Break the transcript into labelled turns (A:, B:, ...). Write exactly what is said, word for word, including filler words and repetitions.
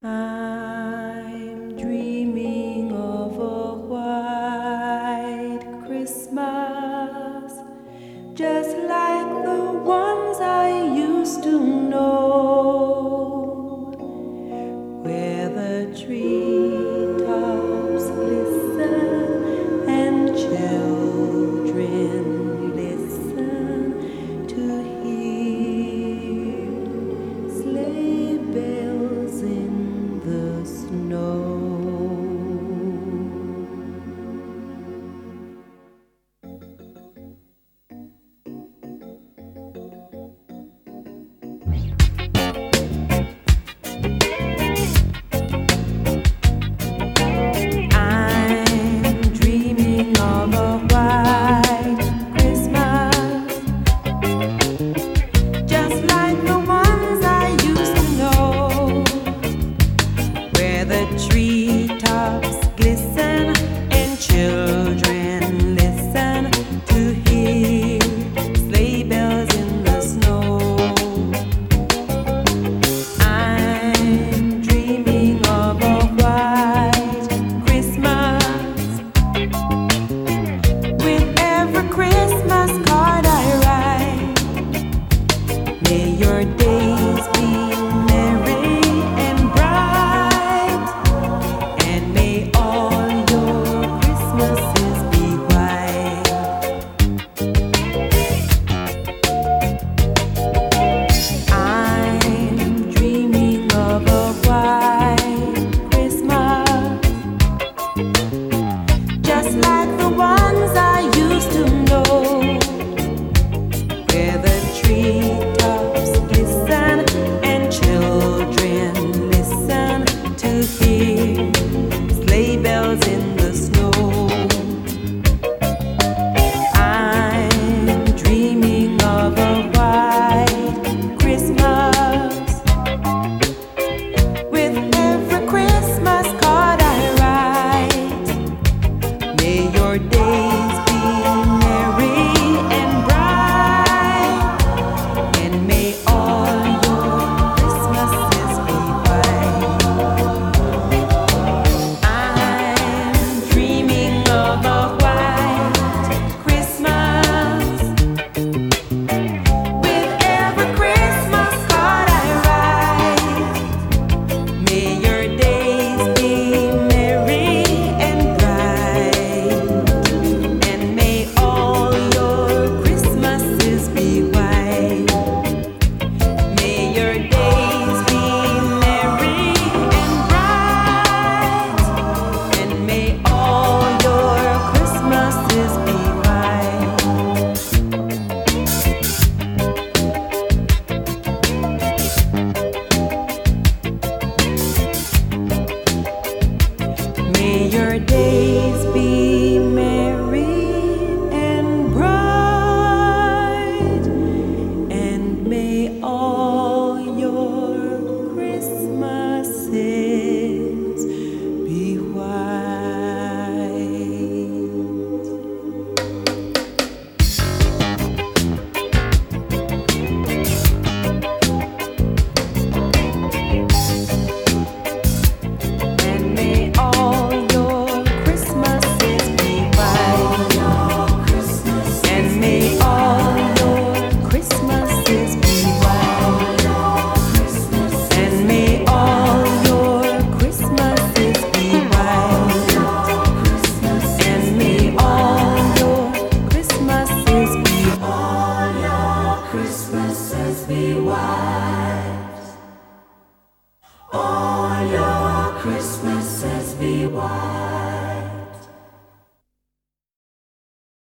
A: I'm dreaming of a white Christmas, just like the ones I used to know, where the treetops glisten and children listen to hear sleigh bells in the snow. I'm dreaming of a white Christmas, just like the ones I used to know, where the treetops glisten and children listen to hear sleigh bells in the snow. I'm dreaming of a white Christmas, with every Christmas card I write. May your days be merry and bright, and may all your Christmases be white. I'm dreaming of a white Christmas, just like the ones I used to know, where the treetops glisten and children listen to hear sleigh bells in the snow. I'm dreaming of a white Christmas, with every Christmas card I write. May your days be merry and bright, and may all your Christmases be white. I'm dreaming of a white Christmas, with every Christmas card I write. May your days be merry and bright, and may all your Christmases be white. May your days be merry and bright, and may all your Christmases be white. May your days be merry and bright, and may all your Christmases be white. And may all your Christmases be white. And may all your Christmases be white. And may all your Christmases be white. And may all your Christmases be all your Christmases be white. All your Christmases be white.